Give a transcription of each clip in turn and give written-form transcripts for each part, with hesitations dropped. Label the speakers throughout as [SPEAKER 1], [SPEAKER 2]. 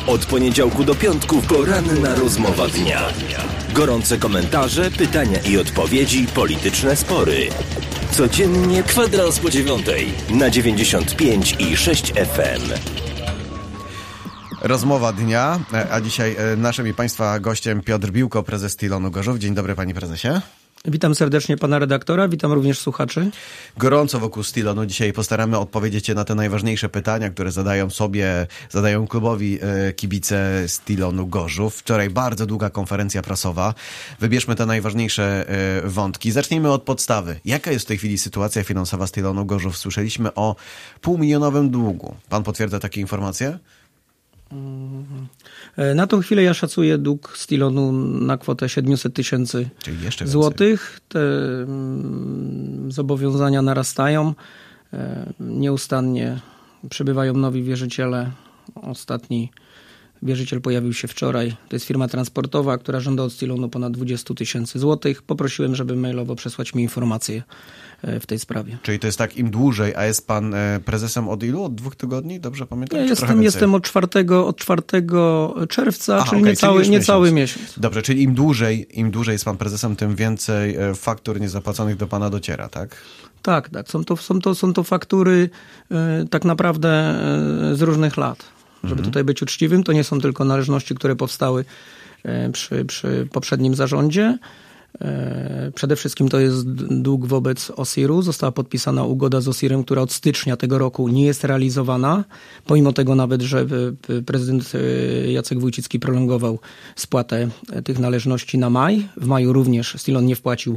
[SPEAKER 1] Od poniedziałku do piątku poranna rozmowa dnia. Gorące komentarze, pytania i odpowiedzi, polityczne spory. Codziennie kwadrans po 9:00 na 95,6 FM.
[SPEAKER 2] Rozmowa dnia, a dzisiaj naszym i Państwa gościem Piotr Biłko, prezes Stilonu Gorzów. Dzień dobry, panie prezesie.
[SPEAKER 3] Witam serdecznie pana redaktora, witam również słuchaczy.
[SPEAKER 2] Gorąco wokół Stilonu dzisiaj postaramy odpowiedzieć na te najważniejsze pytania, które zadają klubowi kibice Stilonu Gorzów. Wczoraj bardzo długa konferencja prasowa. Wybierzmy te najważniejsze wątki. Zacznijmy od podstawy. Jaka jest w tej chwili sytuacja finansowa Stilonu Gorzów? Słyszeliśmy o półmilionowym długu. Pan potwierdza takie informacje?
[SPEAKER 3] Na tą chwilę ja szacuję dług Stilonu na kwotę 700 000 złotych. Te zobowiązania narastają. Nieustannie przybywają nowi wierzyciele. Ostatni wierzyciel pojawił się wczoraj. To jest firma transportowa, która żąda od Stilonu ponad 20 000 złotych. Poprosiłem, żeby mailowo przesłać mi informacje w tej sprawie.
[SPEAKER 2] Czyli to jest tak im dłużej, a jest pan prezesem od ilu? Od 2 tygodni? Dobrze pamiętam?
[SPEAKER 3] Ja jestem od 4 czerwca, czyli niecały miesiąc.
[SPEAKER 2] Dobrze, czyli im dłużej jest pan prezesem, tym więcej faktur niezapłaconych do pana dociera, tak?
[SPEAKER 3] Tak. Są to faktury tak naprawdę z różnych lat. Żeby tutaj być uczciwym, to nie są tylko należności, które powstały przy poprzednim zarządzie. Przede wszystkim to jest dług wobec OSIR-u. Została podpisana ugoda z OSIR-em, która od stycznia tego roku nie jest realizowana. Pomimo tego nawet, że prezydent Jacek Wójcicki prolongował spłatę tych należności na maj. W maju również Stilon nie wpłacił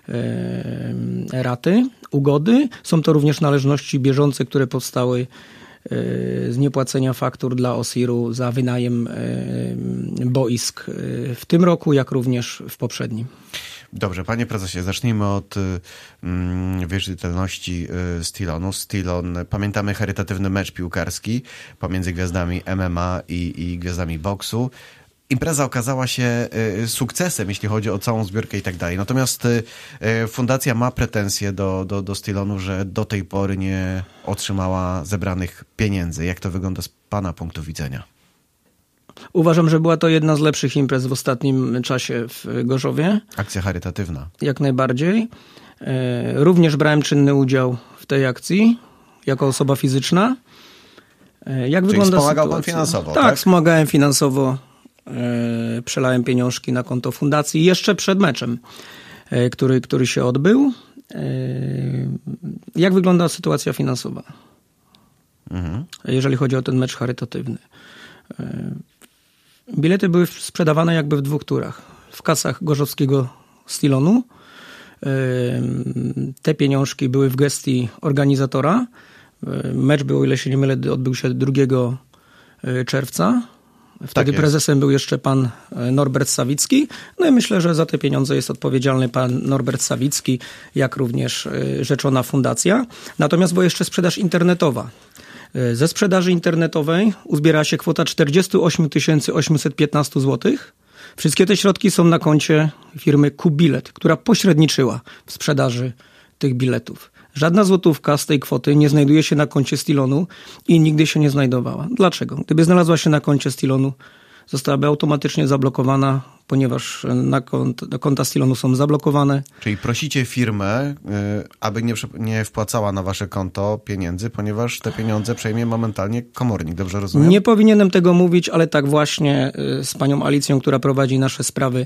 [SPEAKER 3] raty ugody. Są to również należności bieżące, które powstały z niepłacenia faktur dla OSIR-u za wynajem boisk w tym roku, jak również w poprzednim.
[SPEAKER 2] Dobrze, panie prezesie, zacznijmy od wierzytelności Stilonu. Stilon, pamiętamy charytatywny mecz piłkarski pomiędzy gwiazdami MMA i gwiazdami boksu. Impreza okazała się sukcesem, jeśli chodzi o całą zbiórkę i tak dalej. Natomiast fundacja ma pretensje do Stilonu, że do tej pory nie otrzymała zebranych pieniędzy. Jak to wygląda z pana punktu widzenia?
[SPEAKER 3] Uważam, że była to jedna z lepszych imprez w ostatnim czasie w Gorzowie.
[SPEAKER 2] Akcja charytatywna. Jak
[SPEAKER 3] najbardziej. Również brałem czynny udział w tej akcji jako osoba fizyczna. Jak
[SPEAKER 2] Czyli
[SPEAKER 3] wygląda
[SPEAKER 2] wspomagał
[SPEAKER 3] sytuacja?
[SPEAKER 2] Pan finansowo,
[SPEAKER 3] tak?
[SPEAKER 2] Tak,
[SPEAKER 3] wspomagałem finansowo. Przelałem pieniążki na konto fundacji jeszcze przed meczem, który się odbył. Jak wygląda sytuacja finansowa? Jeżeli chodzi o ten mecz charytatywny? Bilety były sprzedawane jakby w 2 turach. W kasach gorzowskiego Stilonu. Te pieniążki były w gestii organizatora. Mecz był, o ile się nie mylę, odbył się 2 czerwca. Wtedy prezesem był jeszcze pan Norbert Sawicki. No i myślę, że za te pieniądze jest odpowiedzialny pan Norbert Sawicki, jak również rzeczona fundacja. Natomiast była jeszcze sprzedaż internetowa. Ze sprzedaży internetowej uzbiera się kwota 48 815 zł. Wszystkie te środki są na koncie firmy Kubilet, która pośredniczyła w sprzedaży tych biletów. Żadna złotówka z tej kwoty nie znajduje się na koncie Stilonu i nigdy się nie znajdowała. Dlaczego? Gdyby znalazła się na koncie Stilonu, zostałaby automatycznie zablokowana, ponieważ konta Stilonu są zablokowane.
[SPEAKER 2] Czyli prosicie firmę, aby nie wpłacała na wasze konto pieniędzy, ponieważ te pieniądze przejmie momentalnie komornik, dobrze rozumiem?
[SPEAKER 3] Nie powinienem tego mówić, ale tak właśnie z panią Alicją, która prowadzi nasze sprawy,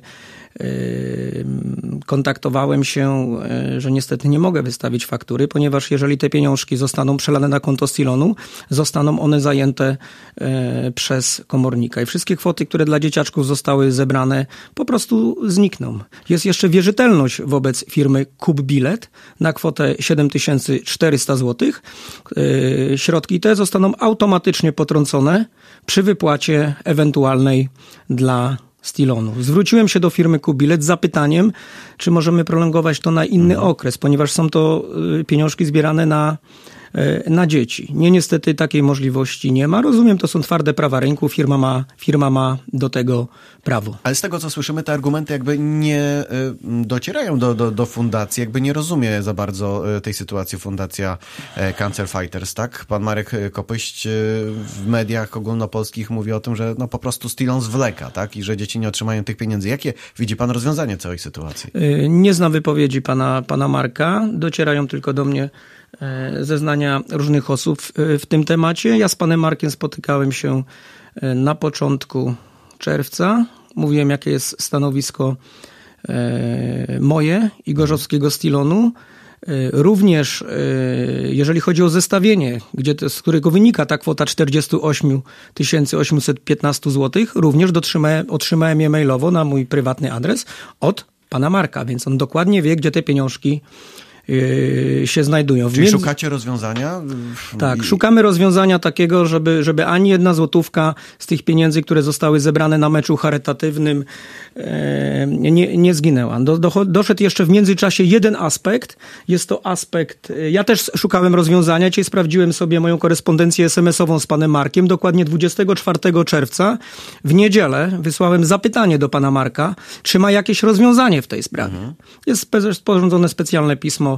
[SPEAKER 3] kontaktowałem się, że niestety nie mogę wystawić faktury, ponieważ jeżeli te pieniążki zostaną przelane na konto Stilonu, zostaną one zajęte przez komornika i wszystkie kwoty, które dla dzieciaczków zostały zebrane, po prostu znikną. Jest jeszcze wierzytelność wobec firmy Kubilet na kwotę 7400 zł. Środki te zostaną automatycznie potrącone przy wypłacie ewentualnej dla Stilonu. Zwróciłem się do firmy Kubilet z zapytaniem, czy możemy prolongować to na inny okres, ponieważ są to pieniążki zbierane na na dzieci. Niestety takiej możliwości nie ma. Rozumiem, to są twarde prawa rynku, firma ma do tego prawo.
[SPEAKER 2] Ale z tego, co słyszymy, te argumenty jakby nie docierają do fundacji, jakby nie rozumie za bardzo tej sytuacji fundacja Cancer Fighters, tak? Pan Marek Kopyść w mediach ogólnopolskich mówi o tym, że no po prostu Stilon zwleka, tak? I że dzieci nie otrzymają tych pieniędzy. Jakie widzi pan rozwiązanie całej sytuacji?
[SPEAKER 3] Nie znam wypowiedzi pana Marka. Docierają tylko do mnie zeznania różnych osób w tym temacie. Ja z panem Markiem spotykałem się na początku czerwca. Mówiłem, jakie jest stanowisko moje i gorzowskiego Stilonu. Również jeżeli chodzi o zestawienie, z którego wynika ta kwota 48 815 zł, również otrzymałem je mailowo na mój prywatny adres od pana Marka, więc on dokładnie wie, gdzie te pieniążki się znajdują.
[SPEAKER 2] Czyli szukacie rozwiązania?
[SPEAKER 3] Tak, szukamy rozwiązania takiego, żeby ani jedna złotówka z tych pieniędzy, które zostały zebrane na meczu charytatywnym, nie zginęła. Doszedł jeszcze w międzyczasie jeden aspekt. Jest to aspekt, ja też szukałem rozwiązania. Dzisiaj sprawdziłem sobie moją korespondencję SMS-ową z panem Markiem. Dokładnie 24 czerwca w niedzielę wysłałem zapytanie do pana Marka, czy ma jakieś rozwiązanie w tej sprawie. Jest sporządzone specjalne pismo,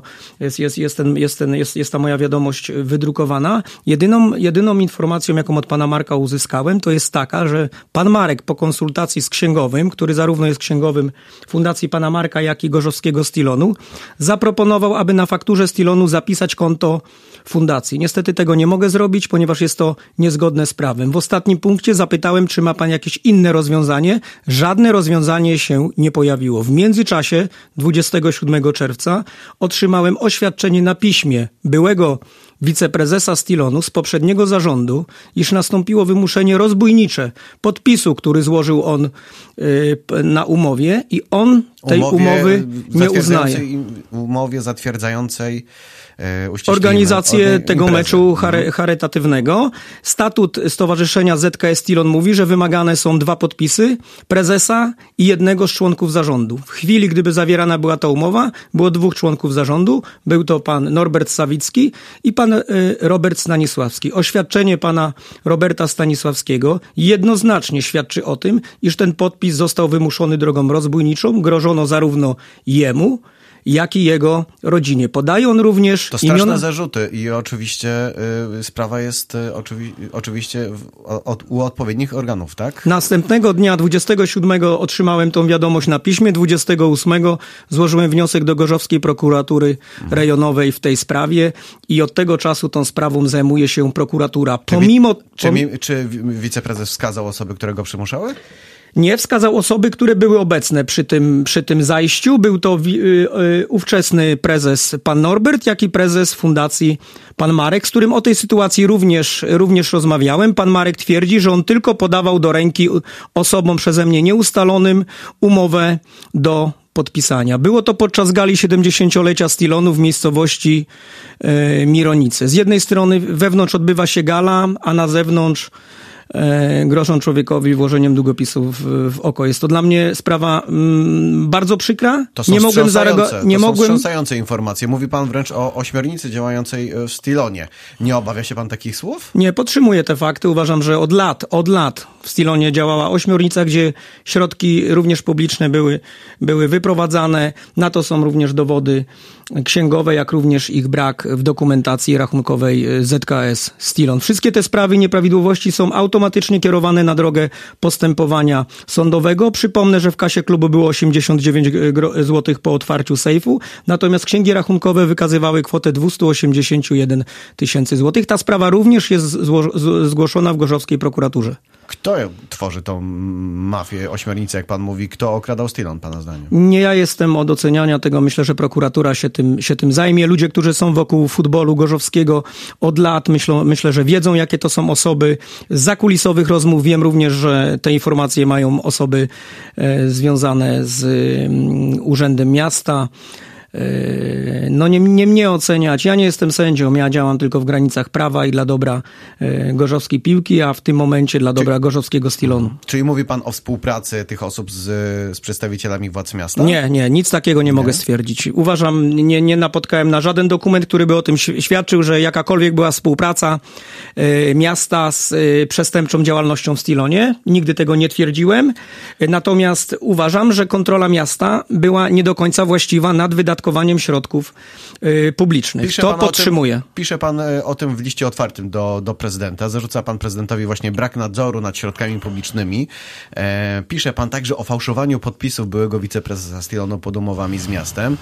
[SPEAKER 3] jest ta moja wiadomość wydrukowana. Jedyną informacją, jaką od pana Marka uzyskałem, to jest taka, że pan Marek po konsultacji z księgowym, który zarówno jest księgowym Fundacji pana Marka, jak i gorzowskiego Stilonu, zaproponował, aby na fakturze Stilonu zapisać konto fundacji. Niestety tego nie mogę zrobić, ponieważ jest to niezgodne z prawem. W ostatnim punkcie zapytałem, czy ma pan jakieś inne rozwiązanie. Żadne rozwiązanie się nie pojawiło. W międzyczasie 27 czerwca otrzymałem oświadczenie na piśmie byłego wiceprezesa Stilonu z poprzedniego zarządu, iż nastąpiło wymuszenie rozbójnicze podpisu, który złożył on na umowie i on tej umowy nie uznaje.
[SPEAKER 2] Umowie zatwierdzającej
[SPEAKER 3] organizację tego meczu charytatywnego. Statut Stowarzyszenia ZKS Stilon mówi, że wymagane są 2 podpisy prezesa i jednego z członków zarządu. W chwili, gdyby zawierana była ta umowa, było 2 członków zarządu. Był to pan Norbert Sawicki i pan Robert Stanisławski. Oświadczenie pana Roberta Stanisławskiego jednoznacznie świadczy o tym, iż ten podpis został wymuszony drogą rozbójniczą. Grożono zarówno jemu, jak i jego rodzinie. Podaje on również
[SPEAKER 2] to straszne zarzuty i oczywiście sprawa jest oczywiście u odpowiednich organów, tak?
[SPEAKER 3] Następnego dnia, 27 otrzymałem tą wiadomość na piśmie, 28 złożyłem wniosek do Gorzowskiej Prokuratury Rejonowej w tej sprawie i od tego czasu tą sprawą zajmuje się prokuratura.
[SPEAKER 2] Czy wiceprezes wskazał osoby, które go przymuszały?
[SPEAKER 3] Nie, wskazał osoby, które były obecne przy tym zajściu. Był to ówczesny prezes pan Norbert, jak i prezes fundacji pan Marek, z którym o tej sytuacji również rozmawiałem. Pan Marek twierdzi, że on tylko podawał do ręki osobom przeze mnie nieustalonym umowę do podpisania. Było to podczas gali 70-lecia Stilonu w miejscowości Mironice. Z jednej strony wewnątrz odbywa się gala, a na zewnątrz grożą człowiekowi włożeniem długopisu w oko. Jest to dla mnie sprawa bardzo przykra.
[SPEAKER 2] To są wstrząsające informacje. Mówi pan wręcz o ośmiornicy działającej w Stilonie. Nie obawia się pan takich słów?
[SPEAKER 3] Nie, podtrzymuję te fakty. Uważam, że od lat w Stilonie działała ośmiornica, gdzie środki również publiczne były wyprowadzane. Na to są również dowody księgowe, jak również ich brak w dokumentacji rachunkowej ZKS Stilon. Wszystkie te sprawy nieprawidłowości są automatycznie kierowane na drogę postępowania sądowego. Przypomnę, że w kasie klubu było 89 zł po otwarciu sejfu, natomiast księgi rachunkowe wykazywały kwotę 281 000 złotych. Ta sprawa również jest zgłoszona w gorzowskiej prokuraturze.
[SPEAKER 2] Kto tworzy tą mafię, ośmiornicę, jak pan mówi? Kto okradał Stilon, pana zdaniem?
[SPEAKER 3] Nie ja jestem od oceniania tego. Myślę, że prokuratura się tym zajmie. Ludzie, którzy są wokół futbolu gorzowskiego od lat, myślę, że wiedzą, jakie to są osoby. Z zakulisowych rozmów wiem również, że te informacje mają osoby związane z Urzędem Miasta. no nie mnie oceniać. Ja nie jestem sędzią, ja działam tylko w granicach prawa i dla dobra gorzowskiej piłki, a w tym momencie dla dobra gorzowskiego Stilonu.
[SPEAKER 2] Czyli mówi pan o współpracy tych osób z przedstawicielami władz miasta?
[SPEAKER 3] Nie, nic takiego nie mogę stwierdzić. Uważam, nie napotkałem na żaden dokument, który by o tym świadczył, że jakakolwiek była współpraca miasta z przestępczą działalnością w Stilonie. Nigdy tego nie twierdziłem. Natomiast uważam, że kontrola miasta była nie do końca właściwa nad wydatkowaniem środków publicznych. To podtrzymuję.
[SPEAKER 2] Pisze pan o tym w liście otwartym do prezydenta. Zarzuca pan prezydentowi właśnie brak nadzoru nad środkami publicznymi. Pisze pan także o fałszowaniu podpisów byłego wiceprezesa Stilonu pod umowami z miastem,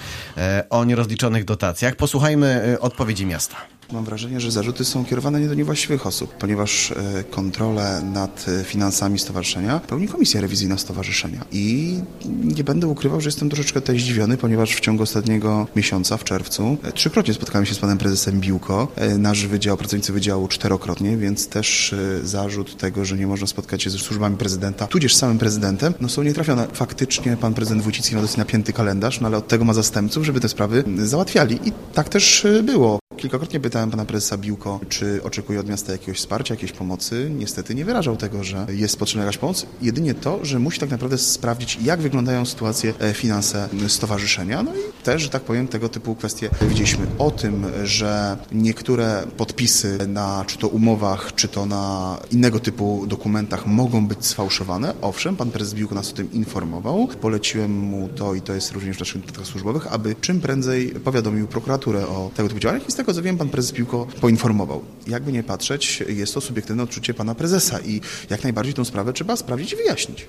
[SPEAKER 2] o nierozliczonych dotacjach. Posłuchajmy odpowiedzi miasta.
[SPEAKER 4] Mam wrażenie, że zarzuty są kierowane nie do niewłaściwych osób, ponieważ kontrolę nad finansami stowarzyszenia pełni Komisja Rewizyjna Stowarzyszenia. I nie będę ukrywał, że jestem troszeczkę tutaj zdziwiony, ponieważ w ciągu ostatniego miesiąca, w czerwcu, 3-krotnie spotkałem się z panem prezesem Biłko, nasz wydział, pracownicy wydziału 4-krotnie, więc też zarzut tego, że nie można spotkać się ze służbami prezydenta, tudzież samym prezydentem, no są nietrafione. Faktycznie pan prezydent Wójcicki ma dosyć napięty kalendarz, no ale od tego ma zastępców, żeby te sprawy załatwiali. I tak też było. Kilkakrotnie pytałem pana prezesa Biłko, czy oczekuje od miasta jakiegoś wsparcia, jakiejś pomocy. Niestety nie wyrażał tego, że jest potrzebna jakaś pomoc. Jedynie to, że musi tak naprawdę sprawdzić, jak wyglądają sytuacje, finanse stowarzyszenia. No i też, że tak powiem, tego typu kwestie widzieliśmy. O tym, że niektóre podpisy na czy to umowach, czy to na innego typu dokumentach mogą być sfałszowane. Owszem, pan prezes Biłko nas o tym informował. Poleciłem mu to i to jest również w naszych notatkach służbowych, aby czym prędzej powiadomił prokuraturę o tego typu działaniach. I z tego co wiem, pan prezes Biłko poinformował. Jakby nie patrzeć, jest to subiektywne odczucie pana prezesa i jak najbardziej tę sprawę trzeba sprawdzić i wyjaśnić.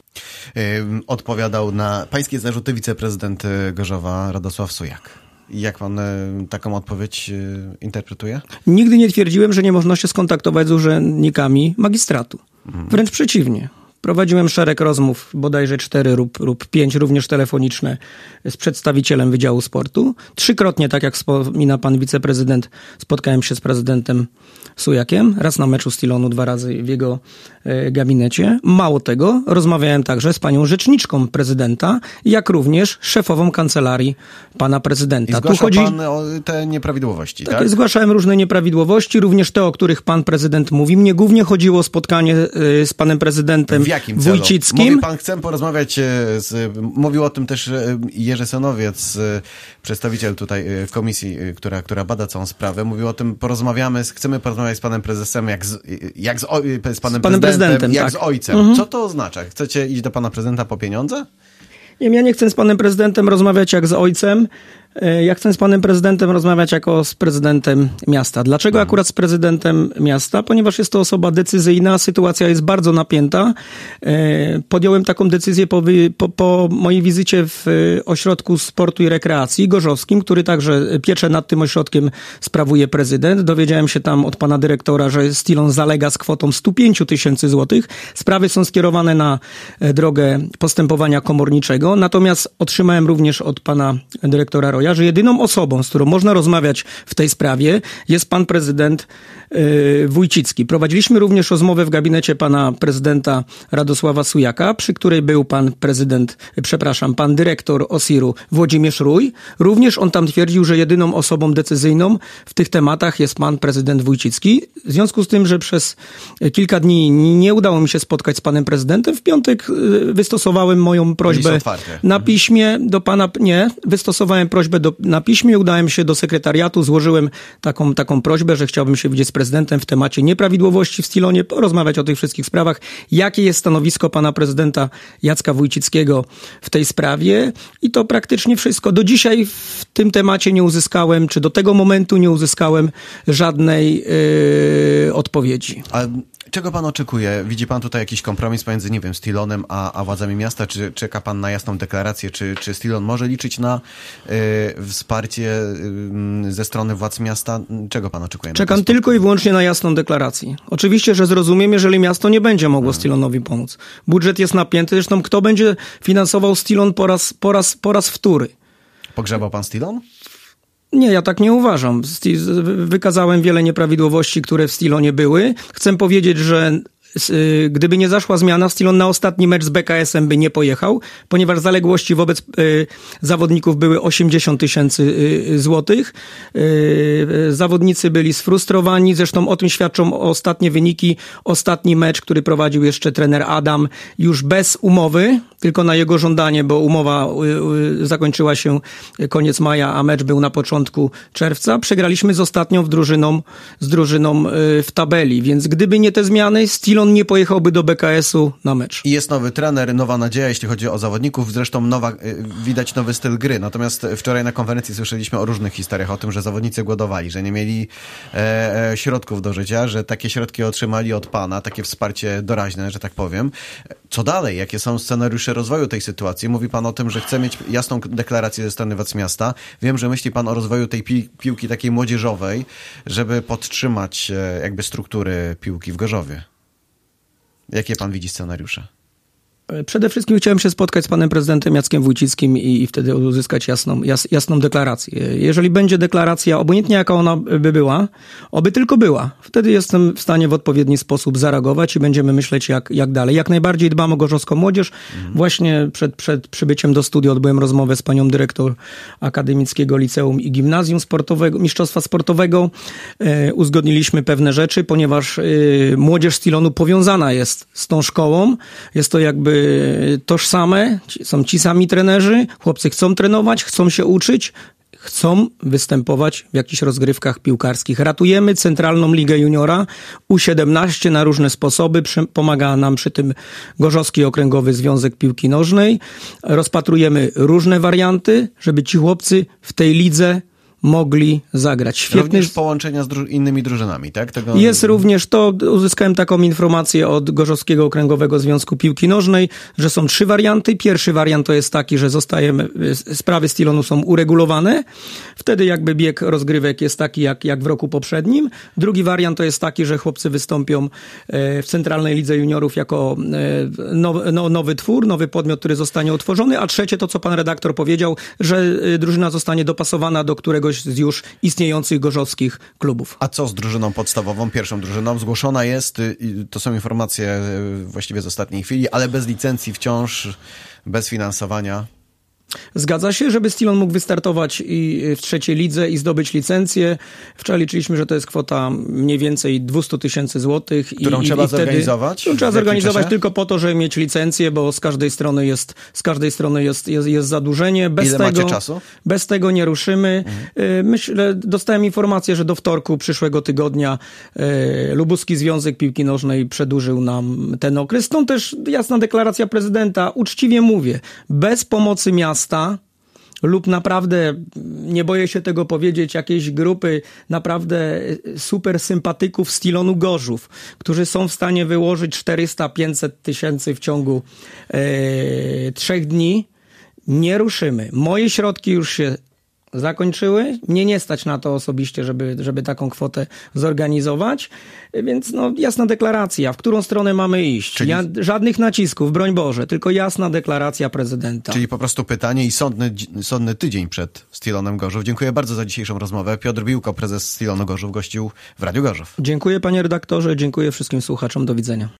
[SPEAKER 2] Odpowiadał na pańskie zarzuty wiceprezydent Gorzowa Radosław Sujak. Jak pan taką odpowiedź interpretuje?
[SPEAKER 3] Nigdy nie twierdziłem, że nie można się skontaktować z urzędnikami magistratu. Wręcz przeciwnie. Prowadziłem szereg rozmów, bodajże 4 lub 5, również telefoniczne, z przedstawicielem Wydziału Sportu. 3-krotnie, tak jak wspomina pan wiceprezydent, spotkałem się z prezydentem Sujakiem. Raz na meczu Stilonu, 2 razy w jego gabinecie. Mało tego, rozmawiałem także z panią rzeczniczką prezydenta, jak również szefową kancelarii pana prezydenta.
[SPEAKER 2] I zgłaszał pan o te nieprawidłowości, tak?
[SPEAKER 3] Zgłaszałem różne nieprawidłowości, również te, o których pan prezydent mówi. Mnie głównie chodziło o spotkanie z panem prezydentem Wójcickim.
[SPEAKER 2] Mówi pan, chcę porozmawiać mówił o tym też Jerzy Sonowiec, przedstawiciel tutaj komisji, która bada całą sprawę. Mówił o tym, chcemy porozmawiać z panem prezesem, z panem prezydentem, jak tak. Z ojcem. Co to oznacza? Chcecie iść do pana prezydenta po pieniądze?
[SPEAKER 3] Ja nie chcę z panem prezydentem rozmawiać jak z ojcem. Ja chcę z panem prezydentem rozmawiać jako z prezydentem miasta. Dlaczego akurat z prezydentem miasta? Ponieważ jest to osoba decyzyjna, sytuacja jest bardzo napięta. Podjąłem taką decyzję po mojej wizycie w Ośrodku Sportu i Rekreacji gorzowskim, który także pieczę nad tym ośrodkiem sprawuje prezydent. Dowiedziałem się tam od pana dyrektora, że Stilon zalega z kwotą 105 000 złotych. Sprawy są skierowane na drogę postępowania komorniczego. Natomiast otrzymałem również od pana dyrektora Roja, że jedyną osobą, z którą można rozmawiać w tej sprawie, jest pan prezydent Wójcicki. Prowadziliśmy również rozmowę w gabinecie pana prezydenta Radosława Sujaka, przy której był pan dyrektor OSIR-u Włodzimierz Rój. Również on tam twierdził, że jedyną osobą decyzyjną w tych tematach jest pan prezydent Wójcicki. W związku z tym, że przez kilka dni nie udało mi się spotkać z panem prezydentem, w piątek wystosowałem moją prośbę na piśmie do pana, wystosowałem prośbę na piśmie, udałem się do sekretariatu, złożyłem taką prośbę, że chciałbym się widzieć z prezydentem w temacie nieprawidłowości w Stilonie, porozmawiać o tych wszystkich sprawach. Jakie jest stanowisko pana prezydenta Jacka Wójcickiego w tej sprawie? I to praktycznie wszystko. Do dzisiaj w tym temacie nie uzyskałem, czy do tego momentu nie uzyskałem żadnej odpowiedzi.
[SPEAKER 2] A czego pan oczekuje? Widzi pan tutaj jakiś kompromis pomiędzy, nie wiem, Stilonem a władzami miasta? Czy czeka pan na jasną deklarację? Czy Stilon może liczyć na wsparcie ze strony władz miasta? Czego pan oczekuje?
[SPEAKER 3] Czekam tylko i wyłącznie na jasną deklarację. Oczywiście, że zrozumiem, jeżeli miasto nie będzie mogło Stilonowi pomóc. Budżet jest napięty, zresztą kto będzie finansował Stilon po raz wtóry?
[SPEAKER 2] Pogrzebał pan Stilon?
[SPEAKER 3] Nie, ja tak nie uważam. Wykazałem wiele nieprawidłowości, które w Stilonie były. Chcę powiedzieć, że gdyby nie zaszła zmiana, Stilon na ostatni mecz z BKS-em by nie pojechał, ponieważ zaległości wobec zawodników były 80 000 złotych. Zawodnicy byli sfrustrowani, zresztą o tym świadczą ostatnie wyniki. Ostatni mecz, który prowadził jeszcze trener Adam, już bez umowy, tylko na jego żądanie, bo umowa zakończyła się koniec maja, a mecz był na początku czerwca. Przegraliśmy z ostatnią drużyną w tabeli, więc gdyby nie te zmiany, Stilon nie pojechałby do BKS-u na mecz.
[SPEAKER 2] I jest nowy trener, nowa nadzieja, jeśli chodzi o zawodników, zresztą widać nowy styl gry. Natomiast wczoraj na konferencji słyszeliśmy o różnych historiach, o tym, że zawodnicy głodowali, że nie mieli środków do życia, że takie środki otrzymali od pana, takie wsparcie doraźne, że tak powiem. Co dalej? Jakie są scenariusze rozwoju tej sytuacji? Mówi pan o tym, że chce mieć jasną deklarację ze strony Władz-Miasta. Wiem, że myśli pan o rozwoju tej piłki takiej młodzieżowej, żeby podtrzymać jakby struktury piłki w Gorzowie. Jakie pan widzi scenariusze?
[SPEAKER 3] Przede wszystkim chciałem się spotkać z panem prezydentem Jackiem Wójcickim i wtedy uzyskać jasną deklarację. Jeżeli będzie deklaracja, obojętnie jaka ona by była, oby tylko była, wtedy jestem w stanie w odpowiedni sposób zareagować i będziemy myśleć jak dalej. Jak najbardziej dbam o gorzowską młodzież. Właśnie przed przybyciem do studia odbyłem rozmowę z panią dyrektor Akademickiego Liceum i Gimnazjum Sportowego, Mistrzostwa Sportowego. Uzgodniliśmy pewne rzeczy, ponieważ młodzież Stilonu powiązana jest z tą szkołą. Jest to jakby tożsame, są ci sami trenerzy, chłopcy chcą trenować, chcą się uczyć, chcą występować w jakichś rozgrywkach piłkarskich. Ratujemy Centralną Ligę Juniora U17 na różne sposoby. Pomaga nam przy tym Gorzowski Okręgowy Związek Piłki Nożnej. Rozpatrujemy różne warianty, żeby ci chłopcy w tej lidze mogli zagrać. Świetny...
[SPEAKER 2] Również połączenia z innymi drużynami, tak?
[SPEAKER 3] Jest również to, uzyskałem taką informację od Gorzowskiego Okręgowego Związku Piłki Nożnej, że są 3 warianty. Pierwszy wariant to jest taki, że sprawy Stilonu są uregulowane. Wtedy jakby bieg rozgrywek jest taki jak w roku poprzednim. Drugi wariant to jest taki, że chłopcy wystąpią w Centralnej Lidze Juniorów jako nowy twór, nowy podmiot, który zostanie utworzony. A trzecie to, co pan redaktor powiedział, że drużyna zostanie dopasowana do któregoś z już istniejących gorzowskich klubów.
[SPEAKER 2] A co z drużyną podstawową, pierwszą drużyną? Zgłoszona jest, to są informacje właściwie z ostatniej chwili, ale bez licencji wciąż, bez finansowania.
[SPEAKER 3] Zgadza się, żeby Stilon mógł wystartować i w trzeciej lidze i zdobyć licencję. Wczoraj liczyliśmy, że to jest kwota mniej więcej 200 000 złotych.
[SPEAKER 2] Którą trzeba zorganizować?
[SPEAKER 3] Którą trzeba zorganizować tylko po to, żeby mieć licencję, bo z każdej strony jest zadłużenie.
[SPEAKER 2] Ile macie czasu?
[SPEAKER 3] Bez tego nie ruszymy. Myślę, dostałem informację, że do wtorku przyszłego tygodnia Lubuski Związek Piłki Nożnej przedłużył nam ten okres. Stąd też jasna deklaracja prezydenta. Uczciwie mówię, bez pomocy miasta lub naprawdę, nie boję się tego powiedzieć, jakiejś grupy naprawdę super sympatyków Stilonu Gorzów, którzy są w stanie wyłożyć 400-500 tysięcy w ciągu 3 dni, nie ruszymy. Moje środki już się zakończyły. Mnie nie stać na to osobiście, żeby taką kwotę zorganizować. Więc jasna deklaracja, w którą stronę mamy iść. Żadnych nacisków, broń Boże, tylko jasna deklaracja prezydenta.
[SPEAKER 2] Czyli po prostu pytanie i sądny tydzień przed Stilonem Gorzów. Dziękuję bardzo za dzisiejszą rozmowę. Piotr Biłko, prezes Stilonu Gorzów, gościł w Radiu Gorzów.
[SPEAKER 3] Dziękuję panie redaktorze, dziękuję wszystkim słuchaczom. Do widzenia.